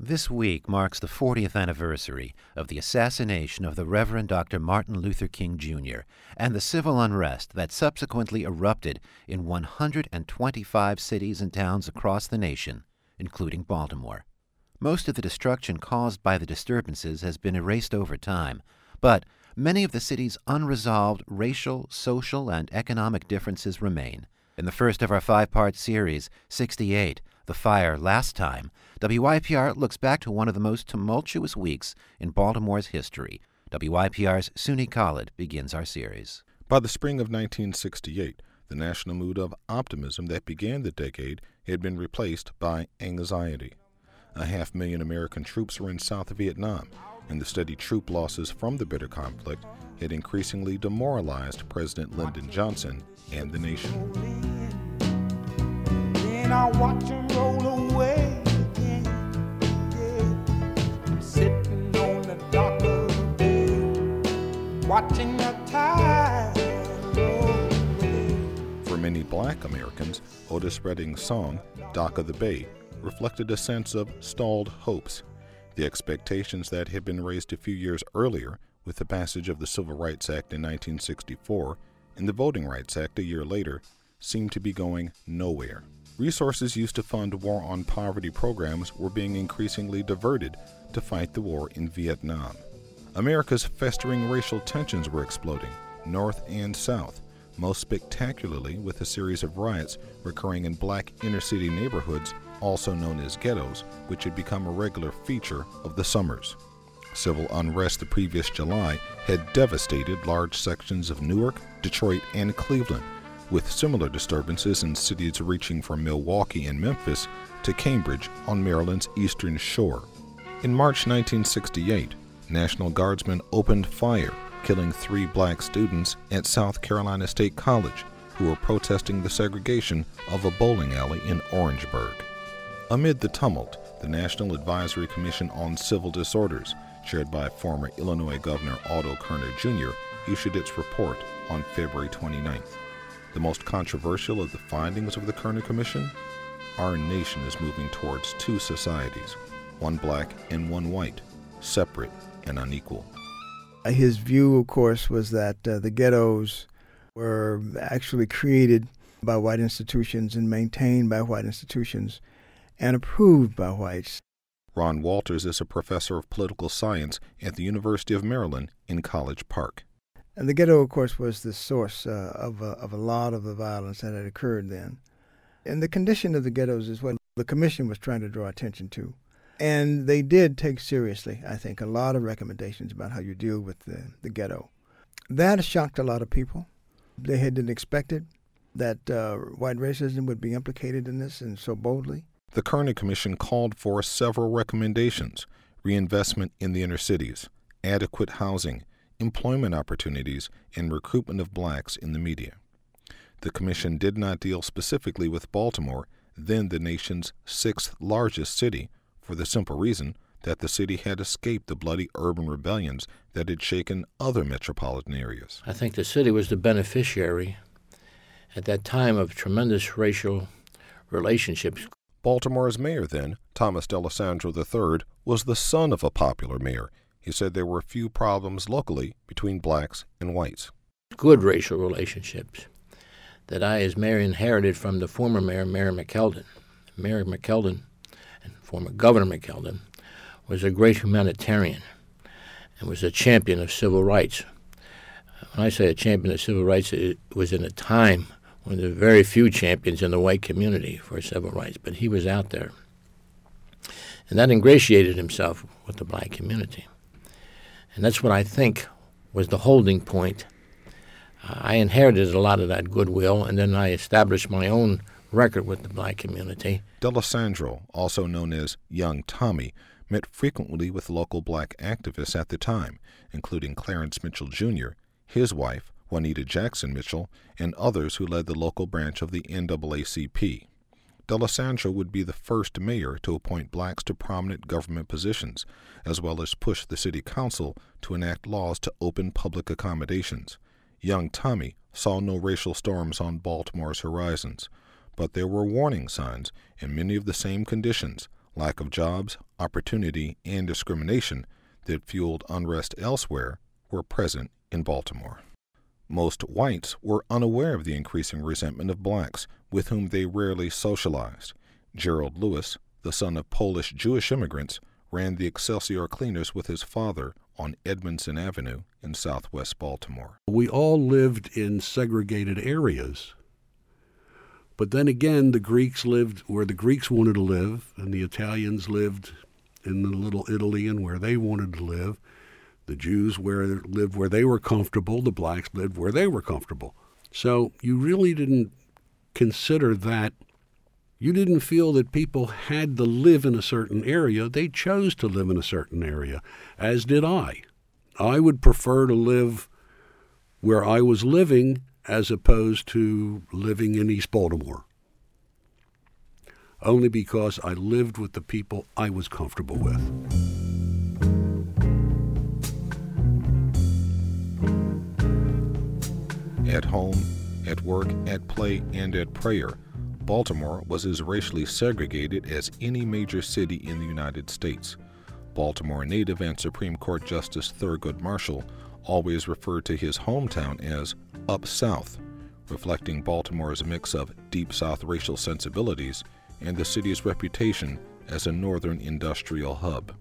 This week marks the 40th anniversary of the assassination of the Reverend Dr. Martin Luther King, Jr., and the civil unrest that subsequently erupted in 125 cities and towns across the nation, including Baltimore. Most of the destruction caused by the disturbances has been erased over time, but many of the city's unresolved racial, social, and economic differences remain. In the first of our 5-part series, 68, The Fire Last Time, WYPR looks back to one of the most tumultuous weeks in Baltimore's history. WYPR's Suni Khalid begins our series. By the spring of 1968, the national mood of optimism that began the decade had been replaced by anxiety. 500,000 American troops were in South Vietnam, and the steady troop losses from the bitter conflict had increasingly demoralized President Lyndon Johnson and the nation. Then I watch him roll away again. I'm sitting on the dock of the bay, watching the tide roll away. For many Black Americans, Otis Redding's song, Dock of the Bay, reflected a sense of stalled hopes. The expectations that had been raised a few years earlier with the passage of the Civil Rights Act in 1964 and the Voting Rights Act a year later seemed to be going nowhere. Resources used to fund war on poverty programs were being increasingly diverted to fight the war in Vietnam. America's festering racial tensions were exploding, north and south, most spectacularly with a series of riots recurring in Black inner-city neighborhoods, also known as ghettos, which had become a regular feature of the summers. Civil unrest the previous July had devastated large sections of Newark, Detroit, and Cleveland, with similar disturbances in cities reaching from Milwaukee and Memphis to Cambridge on Maryland's eastern shore. In March 1968, National Guardsmen opened fire, killing 3 Black students at South Carolina State College who were protesting the segregation of a bowling alley in Orangeburg. Amid the tumult, the National Advisory Commission on Civil Disorders, chaired by former Illinois Governor Otto Kerner Jr., issued its report on February 29th. The most controversial of the findings of the Kerner Commission? Our nation is moving towards 2 societies, one Black and one white, separate and unequal. His view, of course, was that the ghettos were actually created by white institutions and maintained by white institutions and approved by whites. Ron Walters is a professor of political science at the University of Maryland in College Park. And the ghetto, of course, was the source of a lot of the violence that had occurred then. And the condition of the ghettos is what the commission was trying to draw attention to. And they did take seriously, I think, a lot of recommendations about how you deal with the ghetto. That shocked a lot of people. They didn't expect it, that white racism would be implicated in this and so boldly. The Kerner Commission called for several recommendations: reinvestment in the inner cities, adequate housing, employment opportunities, and recruitment of Blacks in the media. The commission did not deal specifically with Baltimore, then the nation's 6th largest city, for the simple reason that the city had escaped the bloody urban rebellions that had shaken other metropolitan areas. I think the city was the beneficiary at that time of tremendous racial relationships. Baltimore's mayor then, Thomas D'Alessandro III, was the son of a popular mayor. He said there were few problems locally between Blacks and whites. Good racial relationships that I, as mayor, inherited from the former mayor, Mary McKeldin. Mary McKeldin, and former Governor McKeldin, was a great humanitarian and was a champion of civil rights. When I say a champion of civil rights, it was in a time when there were very few champions in the white community for civil rights, but he was out there. And that ingratiated himself with the Black community. And that's what I think was the holding point. I inherited a lot of that goodwill, and then I established my own record with the Black community. D'Alessandro, also known as Young Tommy, met frequently with local Black activists at the time, including Clarence Mitchell Jr., his wife, Juanita Jackson Mitchell, and others who led the local branch of the NAACP. D'Alessandro would be the first mayor to appoint Blacks to prominent government positions, as well as push the city council to enact laws to open public accommodations. Young Tommy saw no racial storms on Baltimore's horizons, but there were warning signs and many of the same conditions: lack of jobs, opportunity, and discrimination that fueled unrest elsewhere were present in Baltimore. Most whites were unaware of the increasing resentment of blacks, with whom they rarely socialized. Gerald Lewis, the son of Polish Jewish immigrants, ran the Excelsior Cleaners with his father on Edmondson Avenue in southwest Baltimore. We all lived in segregated areas. But then again, the Greeks lived where the Greeks wanted to live, and the Italians lived in the Little Italy and where they wanted to live. The Jews lived where they were comfortable. The blacks lived where they were comfortable. So you really didn't consider that. You didn't feel that people had to live in a certain area. They chose to live in a certain area, as did I. I would prefer to live where I was living as opposed to living in East Baltimore, only because I lived with the people I was comfortable with. At home, at work, at play, and at prayer, Baltimore was as racially segregated as any major city in the United States. Baltimore native and Supreme Court Justice Thurgood Marshall always referred to his hometown as Up South, reflecting Baltimore's mix of Deep South racial sensibilities and the city's reputation as a northern industrial hub.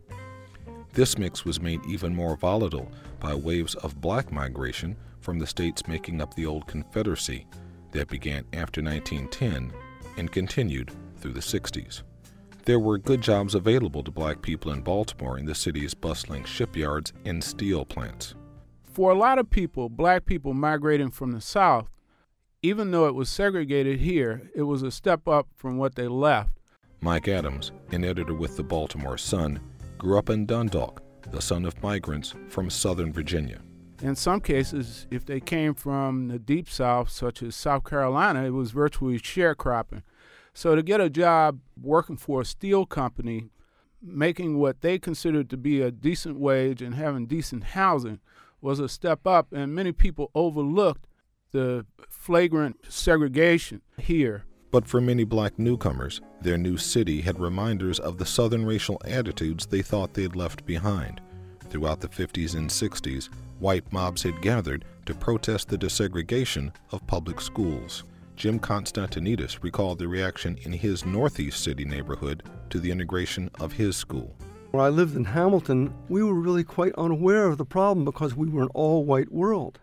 This mix was made even more volatile by waves of black migration from the states making up the old Confederacy that began after 1910 and continued through the 60s. There were good jobs available to black people in Baltimore in the city's bustling shipyards and steel plants. For a lot of people, black people migrating from the South, even though it was segregated here, it was a step up from what they left. Mike Adams, an editor with the Baltimore Sun, grew up in Dundalk, the son of migrants from Southern Virginia. In some cases, if they came from the Deep South, such as South Carolina, it was virtually sharecropping. So to get a job working for a steel company, making what they considered to be a decent wage and having decent housing was a step up, and many people overlooked the flagrant segregation here. But for many black newcomers, their new city had reminders of the Southern racial attitudes they thought they'd left behind. Throughout the 50s and 60s, white mobs had gathered to protest the desegregation of public schools. Jim Constantinidis recalled the reaction in his Northeast City neighborhood to the integration of his school. When I lived in Hamilton, we were really quite unaware of the problem because we were an all-white world.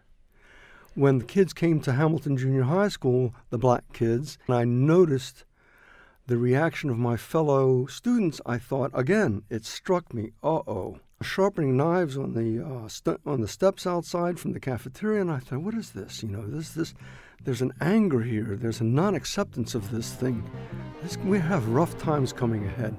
When the kids came to Hamilton Junior High School, the black kids, and I noticed the reaction of my fellow students, I thought, again, it struck me, sharpening knives on the steps outside from the cafeteria, and I thought, what is this? There's an anger here. There's a non-acceptance of this thing. We have rough times coming ahead.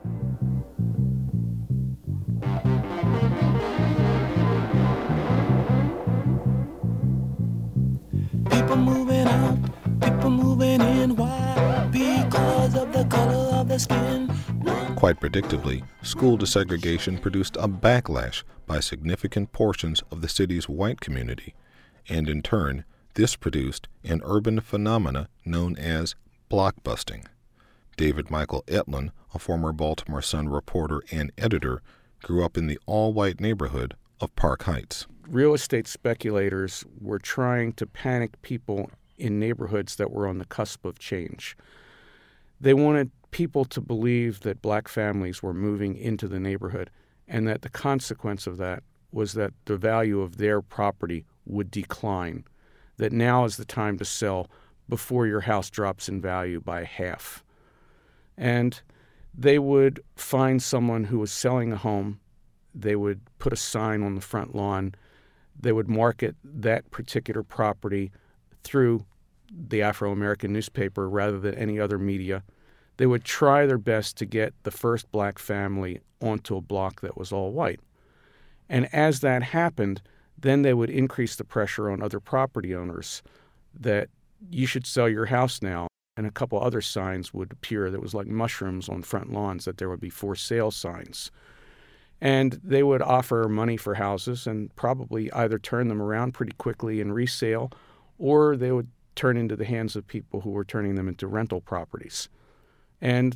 People moving out, people moving in. Why? Because of the color of the skin. Quite predictably, school desegregation produced a backlash by significant portions of the city's white community, and in turn, this produced an urban phenomena known as blockbusting. David Michael Etlin, a former Baltimore Sun reporter and editor, grew up in the all-white neighborhood of Park Heights. Real estate speculators were trying to panic people in neighborhoods that were on the cusp of change. They wanted people to believe that black families were moving into the neighborhood and that the consequence of that was that the value of their property would decline, that now is the time to sell before your house drops in value by half. And they would find someone who was selling a home. They would put a sign on the front lawn. They would market that particular property through the Afro-American newspaper rather than any other media. They would try their best to get the first black family onto a block that was all white. And as that happened, then they would increase the pressure on other property owners that you should sell your house now. And a couple other signs would appear that was like mushrooms on front lawns, that there would be for sale signs. And they would offer money for houses and probably either turn them around pretty quickly in resale, or they would turn into the hands of people who were turning them into rental properties. And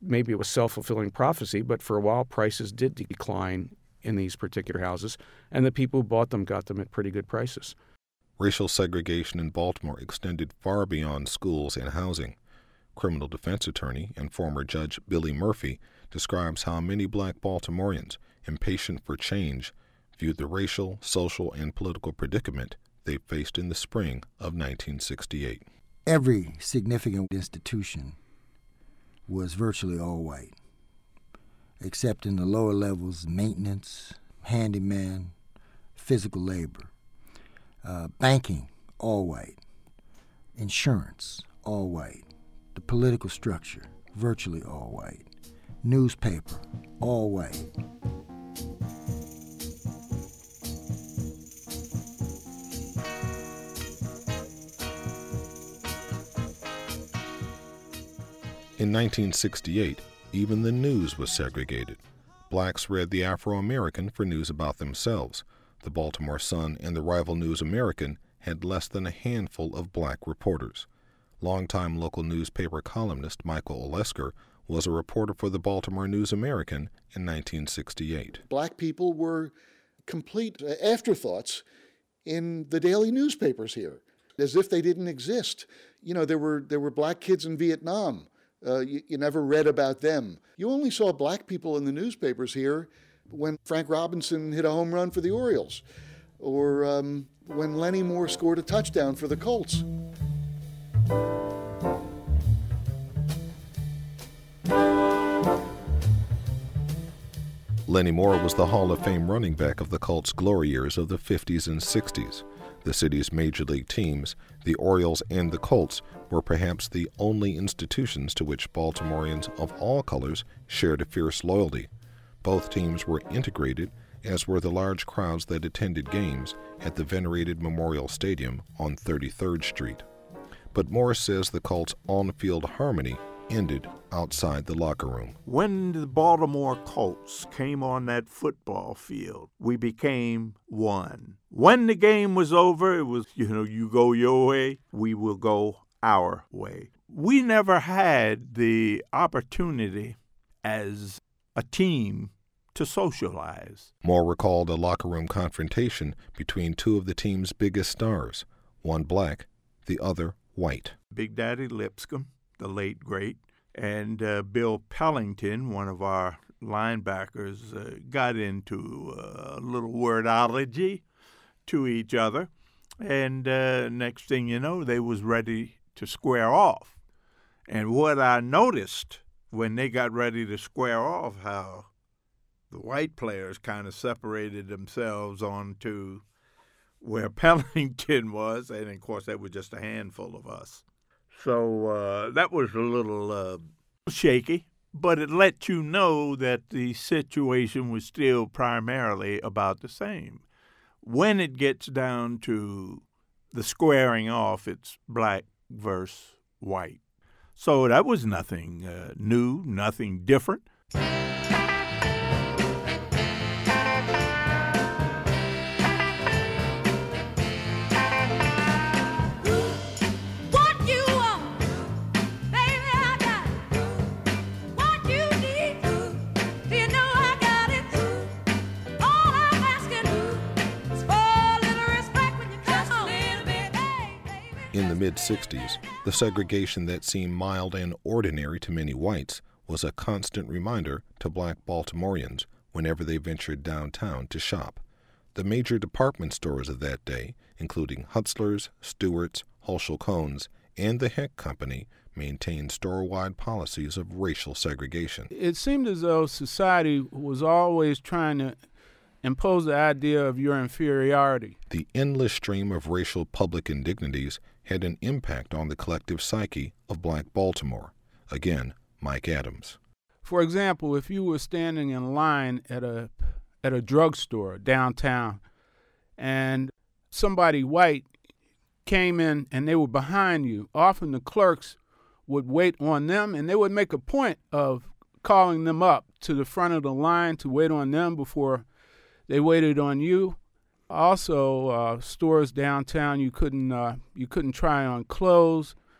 maybe it was self-fulfilling prophecy, but for a while prices did decline in these particular houses, and the people who bought them got them at pretty good prices. Racial segregation in Baltimore extended far beyond schools and housing. Criminal defense attorney and former Judge Billy Murphy describes how many black Baltimoreans, impatient for change, viewed the racial, social, and political predicament they faced in the spring of 1968. Every significant institution was virtually all white, except in the lower levels, maintenance, handyman, physical labor. Banking, all white. Insurance, all white. The political structure, virtually all white. Newspaper, all white. In 1968, even the news was segregated. Blacks read the Afro-American for news about themselves. The Baltimore Sun and the rival News American had less than a handful of black reporters. Longtime local newspaper columnist Michael Olesker was a reporter for the Baltimore News American in 1968. Black people were complete afterthoughts in the daily newspapers here, as if they didn't exist. You know, there were black kids in Vietnam. You never read about them. You only saw black people in the newspapers here when Frank Robinson hit a home run for the Orioles, or when Lenny Moore scored a touchdown for the Colts. Lenny Moore was the Hall of Fame running back of the Colts' glory years of the 50s and 60s. The city's major league teams, the Orioles and the Colts, were perhaps the only institutions to which Baltimoreans of all colors shared a fierce loyalty. Both teams were integrated, as were the large crowds that attended games at the venerated Memorial Stadium on 33rd Street. But Moore says the Colts' on-field harmony ended outside the locker room. When the Baltimore Colts came on that football field, we became one. When the game was over, it was, you go your way, we will go our way. We never had the opportunity as a team to socialize. Moore recalled a locker room confrontation between two of the team's biggest stars, one black, the other white. Big Daddy Lipscomb, the late great, and Bill Pellington, one of our linebackers, got into a little wordology to each other, and next thing you know, they was ready to square off. And what I noticed when they got ready to square off, how the white players kind of separated themselves onto where Pellington was, and of course that was just a handful of us. So that was a little shaky, but it let you know that the situation was still primarily about the same. When it gets down to the squaring off, it's black versus white. So that was nothing new, nothing different. In the mid-'60s, the segregation that seemed mild and ordinary to many whites was a constant reminder to black Baltimoreans whenever they ventured downtown to shop. The major department stores of that day, including Hutzler's, Stewart's, Hulshel Cohn's, and the Heck Company, maintained store-wide policies of racial segregation. It seemed as though society was always trying to impose the idea of your inferiority. The endless stream of racial public indignities had an impact on the collective psyche of black Baltimore. Again, Mike Adams. For example, if you were standing in line at a drugstore downtown and somebody white came in and they were behind you, often the clerks would wait on them and they would make a point of calling them up to the front of the line to wait on them before they waited on you. Also, stores downtown, you couldn't try on clothes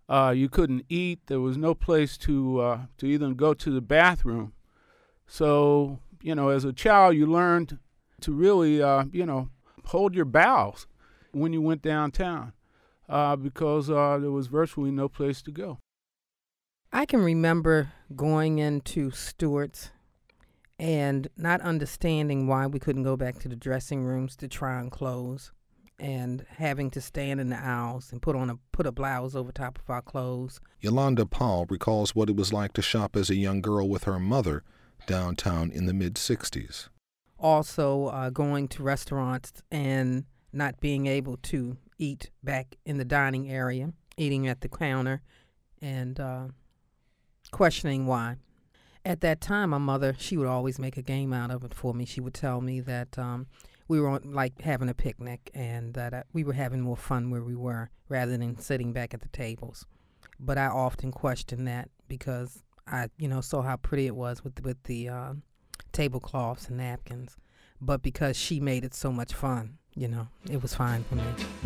You couldn't eat. There was no place to even go to the bathroom. So, as a child, you learned to really, hold your bowels when you went downtown because there was virtually no place to go. I can remember going into Stewart's and not understanding why we couldn't go back to the dressing rooms to try on clothes, and having to stand in the aisles and put a blouse over top of our clothes. Yolanda Powell recalls what it was like to shop as a young girl with her mother downtown in the mid-'60s. Also, going to restaurants and not being able to eat back in the dining area, eating at the counter, and questioning why. At that time, my mother, she would always make a game out of it for me. She would tell me that we were like having a picnic and that we were having more fun where we were rather than sitting back at the tables. But I often questioned that because I, saw how pretty it was with the tablecloths and napkins. But because she made it so much fun, it was fine for me.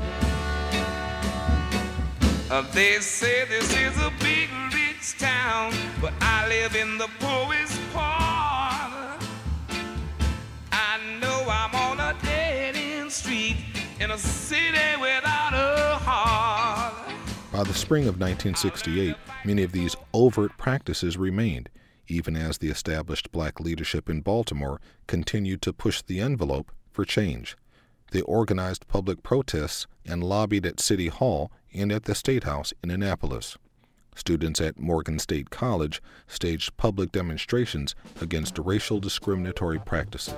They say this is a big rich town, but I live in the poorest part. I know I'm on a dead-end street in a city without a heart. By the spring of 1968, many of these overt practices remained, even as the established black leadership in Baltimore continued to push the envelope for change. They organized public protests and lobbied at City Hall and at the State House in Annapolis. Students at Morgan State College staged public demonstrations against racial discriminatory practices.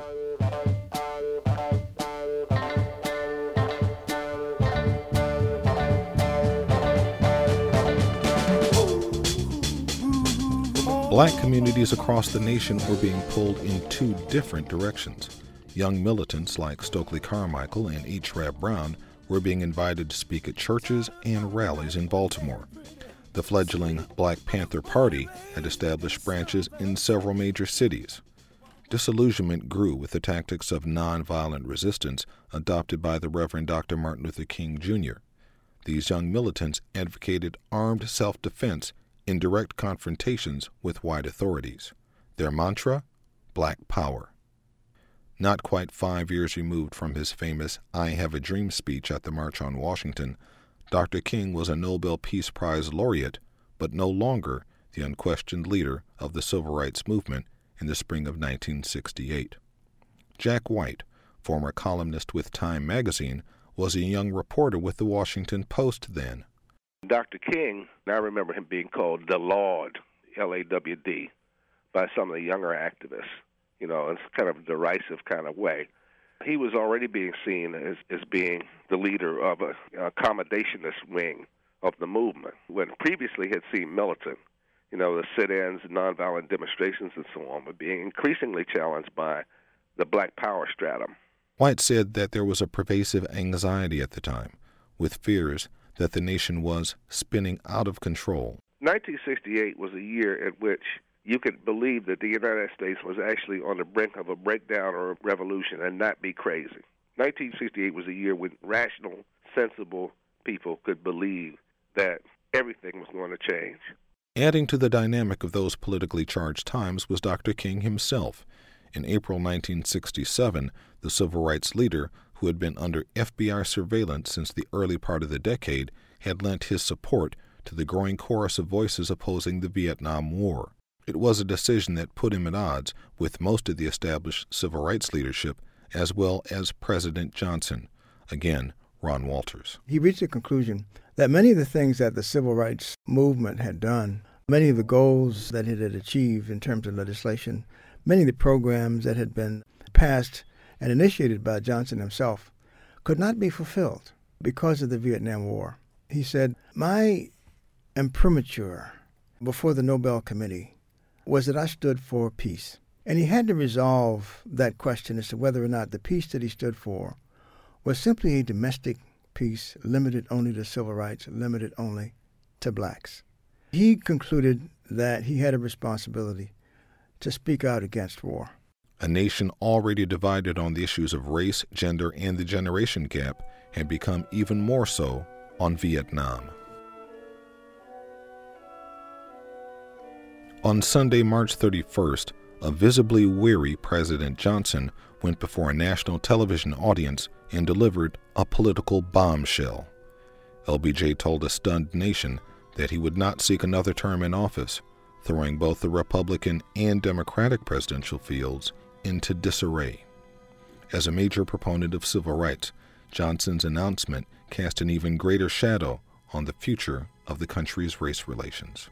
Black communities across the nation were being pulled in two different directions. Young militants like Stokely Carmichael and H. Rap Brown were being invited to speak at churches and rallies in Baltimore. The fledgling Black Panther Party had established branches in several major cities. Disillusionment grew with the tactics of nonviolent resistance adopted by the Reverend Dr. Martin Luther King, Jr. These young militants advocated armed self-defense in direct confrontations with white authorities. Their mantra, Black Power. Not quite 5 years removed from his famous I Have a Dream speech at the March on Washington, Dr. King was a Nobel Peace Prize laureate, but no longer the unquestioned leader of the civil rights movement in the spring of 1968. Jack White, former columnist with Time magazine, was a young reporter with the Washington Post then. Dr. King, I remember him being called the Lord, L-A-W-D, by some of the younger activists, in kind of a derisive kind of way. He was already being seen as being the leader of a accommodationist wing of the movement, when previously had seen militant, the sit-ins, nonviolent demonstrations and so on, were being increasingly challenged by the Black Power stratum. White said that there was a pervasive anxiety at the time, with fears that the nation was spinning out of control. 1968 was a year in which you could believe that the United States was actually on the brink of a breakdown or a revolution and not be crazy. 1968 was a year when rational, sensible people could believe that everything was going to change. Adding to the dynamic of those politically charged times was Dr. King himself. In April 1967, the civil rights leader, who had been under FBI surveillance since the early part of the decade, had lent his support to the growing chorus of voices opposing the Vietnam War. It was a decision that put him at odds with most of the established civil rights leadership, as well as President Johnson. Again, Ron Walters. He reached the conclusion that many of the things that the civil rights movement had done, many of the goals that it had achieved in terms of legislation, many of the programs that had been passed and initiated by Johnson himself, could not be fulfilled because of the Vietnam War. He said, my imprimatur before the Nobel Committee was that I stood for peace. And he had to resolve that question as to whether or not the peace that he stood for was simply a domestic peace limited only to civil rights, limited only to blacks. He concluded that he had a responsibility to speak out against war. A nation already divided on the issues of race, gender, and the generation gap had become even more so on Vietnam. On Sunday, March 31st, a visibly weary President Johnson went before a national television audience and delivered a political bombshell. LBJ told a stunned nation that he would not seek another term in office, throwing both the Republican and Democratic presidential fields into disarray. As a major proponent of civil rights, Johnson's announcement cast an even greater shadow on the future of the country's race relations.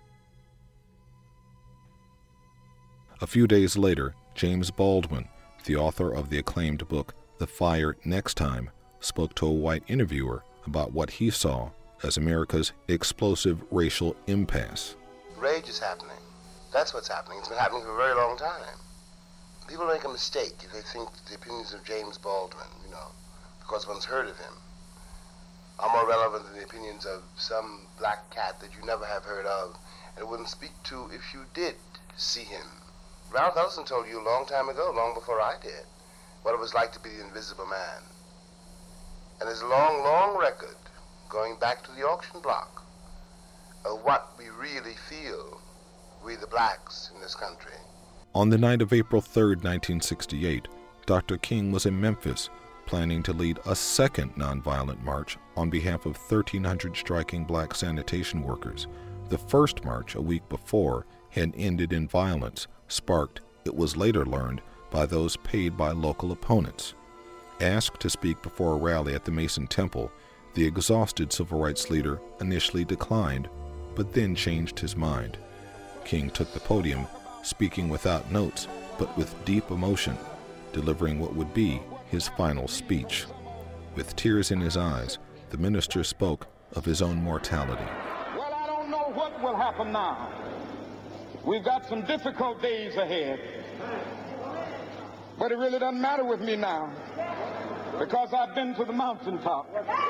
A few days later, James Baldwin, the author of the acclaimed book The Fire Next Time, spoke to a white interviewer about what he saw as America's explosive racial impasse. Rage is happening. That's what's happening. It's been happening for a very long time. People make a mistake if they think the opinions of James Baldwin, because one's heard of him, are more relevant than the opinions of some black cat that you never have heard of and wouldn't speak to if you did see him. Ralph Ellison told you a long time ago, long before I did, what it was like to be the invisible man. And there's a long, long record going back to the auction block of what we really feel, we the blacks in this country. On the night of April 3rd, 1968, Dr. King was in Memphis, planning to lead a second nonviolent march on behalf of 1,300 striking black sanitation workers. The first march, a week before, had ended in violence, sparked, it was later learned, by those paid by local opponents. Asked to speak before a rally at the Mason Temple, the exhausted civil rights leader initially declined, but then changed his mind. King took the podium, speaking without notes, but with deep emotion, delivering what would be his final speech. With tears in his eyes, the minister spoke of his own mortality. Well, I don't know what will happen now. We've got some difficult days ahead. But it really doesn't matter with me now, because I've been to the mountaintop.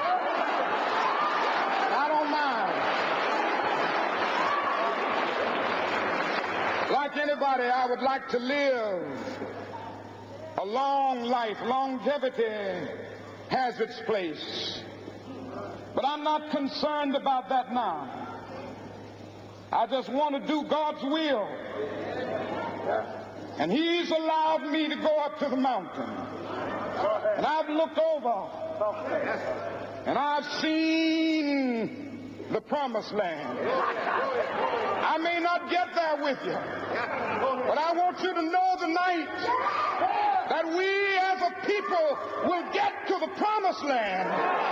I don't mind. Like anybody, I would like to live a long life. Longevity has its place. But I'm not concerned about that now. I just want to do God's will. And He's allowed me to go up to the mountain. And I've looked over. And I've seen the promised land. I may not get there with you, but I want you to know tonight that we as a people will get to the promised land.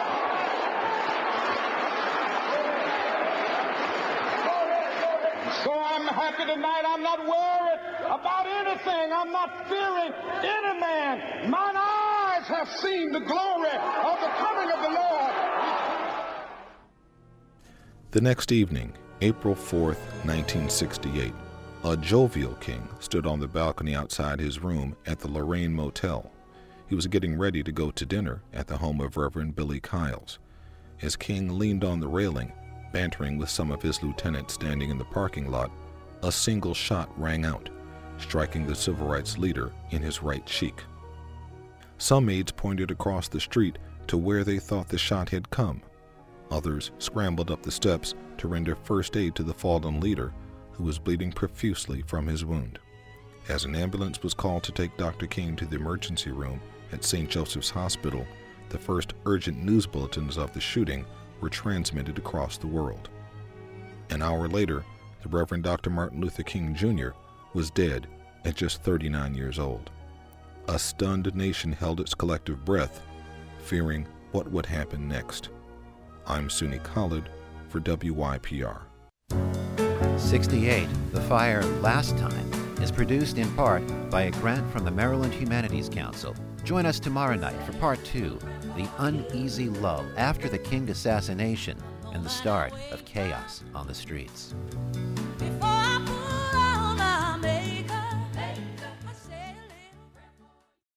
So I'm happy tonight. I'm not worried about anything. I'm not fearing any man. Mine eyes have seen the glory of the coming of the Lord. The next evening, April 4th, 1968, a jovial King stood on the balcony outside his room at the Lorraine Motel. He was getting ready to go to dinner at the home of Reverend Billy Kyles. As King leaned on the railing, bantering with some of his lieutenants standing in the parking lot, a single shot rang out, striking the civil rights leader in his right cheek. Some aides pointed across the street to where they thought the shot had come. Others scrambled up the steps to render first aid to the fallen leader, who was bleeding profusely from his wound. As an ambulance was called to take Dr. King to the emergency room at St. Joseph's Hospital, the first urgent news bulletins of the shooting were transmitted across the world. An hour later, the Reverend Dr. Martin Luther King Jr. was dead at just 39 years old. A stunned nation held its collective breath, fearing what would happen next. I'm Suni Khalid for WYPR. 68, The Fire Last Time, is produced in part by a grant from the Maryland Humanities Council. Join us tomorrow night for Part 2, The Uneasy Lull After the King assassination and the start of chaos on the streets. If